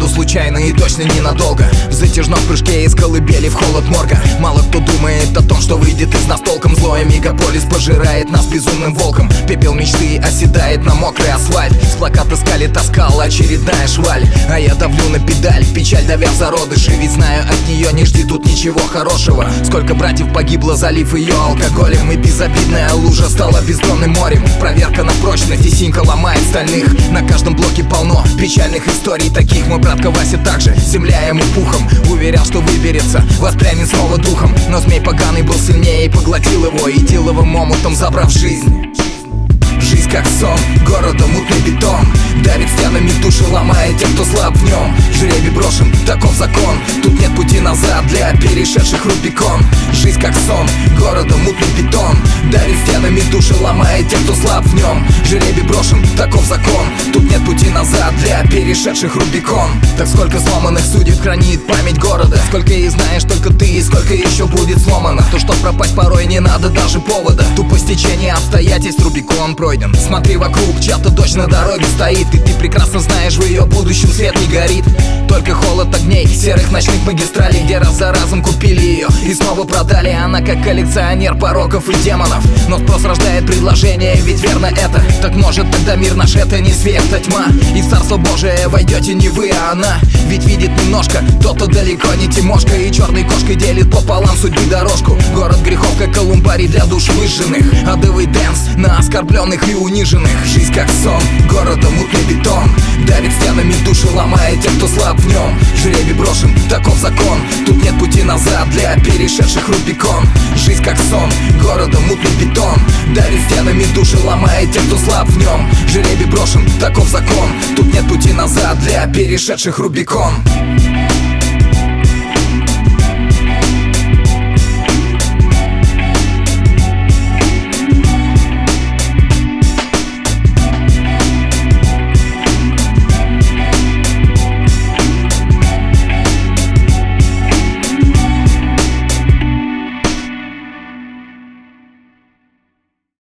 походу случайно и точно ненадолго. В затяжном прыжке из колыбели в холод морга. Мало кто думает о том, что выйдет из нас толком. Злой мегаполис пожирает нас безумным волком. Пепел мечты оседает на мокрый асфальт. С плаката скали таскала очередная шваль. А я давлю на педаль, печаль давя в зародыши. Ведь знаю, от нее не жди тут ничего хорошего. Сколько братьев погибло, залив ее алкоголем. И безобидная лужа стала бездонным морем. Проверка на прочность, и синька ломает стальных. На каждом блоке полно печальных историй таких. Мой братка Вася также, земля ему пухом. Уверял, что выберется, воспрянет снова духом. Но змей поганый был сильнее и поглотил его, и диловым омутом забрав жизнь. Жизнь как сон, города мутный бетон. Давит стенами души, ломает тех, кто слаб в нем. Жребий брошен, таков закон. Тут нет пути назад для перешедших Рубикон. Жизнь как сон, города мутный бетон. Давит стенами души, ломает тех, кто слаб в нем. Жребий брошен, таков закон. Тут нет пути назад для перешедших Рубикон. Так сколько сломанных судеб хранит память города. Сколько и знаешь только ты, и сколько еще будет сломано. То, что пропасть порой не надо даже повода. Тупо стечение обстоятельств, Рубикон пройден. Смотри вокруг, чья-то дочь на дороге стоит. И ты прекрасно знаешь, в ее будущем свет не горит. Только холод огней, серых ночных магистралей, где раз за разом купили ее и снова продали. Она как коллекционер пороков и демонов. Но спрос рождает предложение, ведь верно это. Так может тогда мир наш это не свет, а тьма. И в царство Божие войдете не вы, а она. Ведь видит немножко, тот-то далеко не Тимошка. И черной кошкой делит пополам судьбы дорожку. Город грехов, как колумбарий для душ выжженных. Адовый дэнс на оскорбленных и униженных. Жизнь как сон, города мутный бетон. Давит стенами души, ломает тех, кто слаб в нем. Жребий брошен, таков закон. Тут нет пути назад для перешедших Рубикон. Жизнь как сон, города мутный бетон. Давит стенами души, ломает тех, кто слаб в нем. Жребий брошен, таков закон. Тут нет пути назад для перешедших Рубикон.